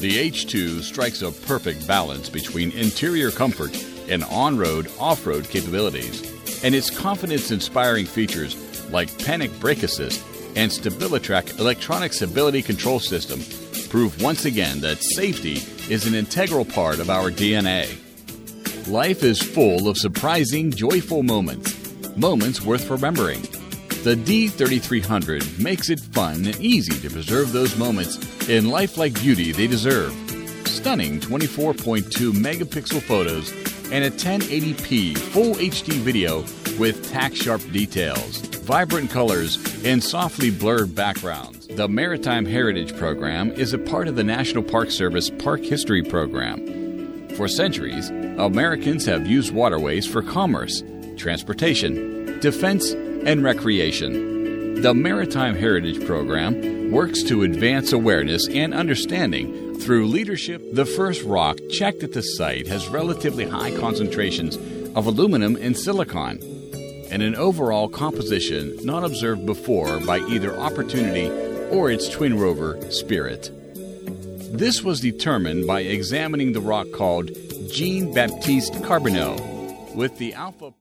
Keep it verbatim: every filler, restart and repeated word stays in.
The H two strikes a perfect balance between interior comfort and on-road, off-road capabilities, and its confidence-inspiring features like Panic Brake Assist and StabiliTrak electronic stability control system prove once again that safety is an integral part of our D N A. Life is full of surprising, joyful moments, moments worth remembering. The D thirty-three hundred makes it fun and easy to preserve those moments in lifelike beauty they deserve. Stunning twenty-four point two megapixel photos and a ten eighty p full H D video with tack-sharp details, vibrant colors, and softly blurred backgrounds. The Maritime Heritage Program is a part of the National Park Service Park History Program. For centuries, Americans have used waterways for commerce, transportation, defense, and recreation. The Maritime Heritage Program works to advance awareness and understanding through leadership. The first rock checked at the site has relatively high concentrations of aluminum and silicon, and an overall composition not observed before by either Opportunity or its twin rover, Spirit. This was determined by examining the rock called Jean-Baptiste Carbonneau with the Alpha